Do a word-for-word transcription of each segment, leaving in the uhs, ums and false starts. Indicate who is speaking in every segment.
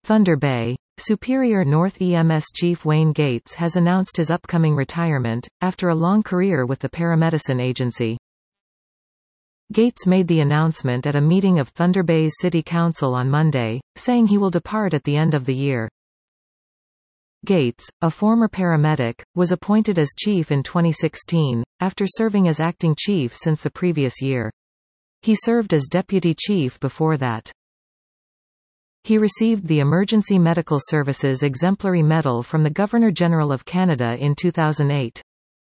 Speaker 1: Thunder Bay. Superior North E M S Chief Wayne Gates has announced his upcoming retirement, after a long career with the paramedicine agency. Gates made the announcement at a meeting of Thunder Bay's City Council on Monday, saying he will depart at the end of the year. Gates, a former paramedic, was appointed as chief in twenty sixteen, after serving as acting chief since the previous year. He served as deputy chief before that. He received the Emergency Medical Services Exemplary Medal from the Governor-General of Canada in two thousand eight.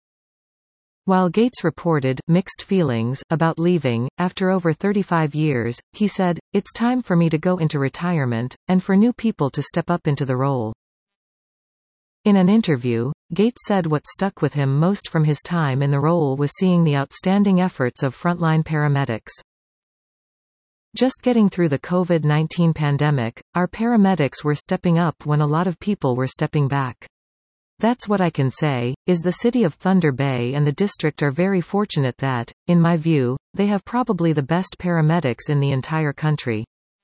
Speaker 1: While Gates reported mixed feelings about leaving, after over thirty-five years, he said, "It's time for me to go into retirement, and for new people to step up into the role." In an interview, Gates said what stuck with him most from his time in the role was seeing the outstanding efforts of frontline paramedics. "Just getting through the COVID nineteen pandemic, our paramedics were stepping up when a lot of people were stepping back. That's what I can say, is the city of Thunder Bay and the district are very fortunate that, in my view, they have probably the best paramedics in the entire country."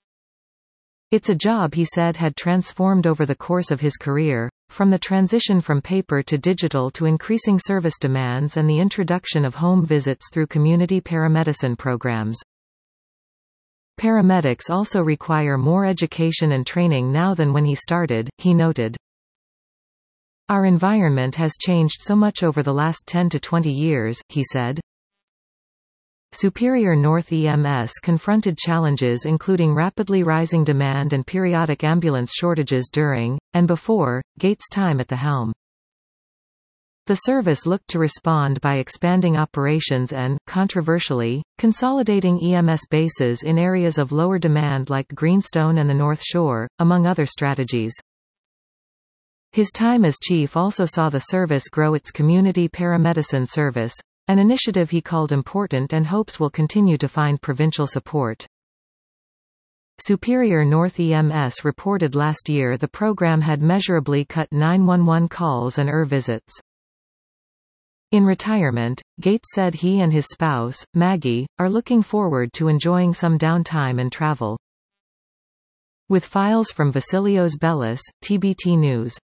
Speaker 1: It's a job he said had transformed over the course of his career, from the transition from paper to digital to increasing service demands and the introduction of home visits through community paramedicine programs. "Paramedics also require more education and training now than when he started," he noted. "Our environment has changed so much over the last ten to twenty years," he said. Superior North E M S confronted challenges including rapidly rising demand and periodic ambulance shortages during, and before, Gates' time at the helm. The service looked to respond by expanding operations and, controversially, consolidating E M S bases in areas of lower demand like Greenstone and the North Shore, among other strategies. His time as chief also saw the service grow its community paramedicine service, an initiative he called important and hopes will continue to find provincial support. Superior North E M S reported last year the program had measurably cut nine one one calls and E R visits. In retirement, Gates said he and his spouse, Maggie, are looking forward to enjoying some downtime and travel. With files from Vasilios Bellis, T B T News.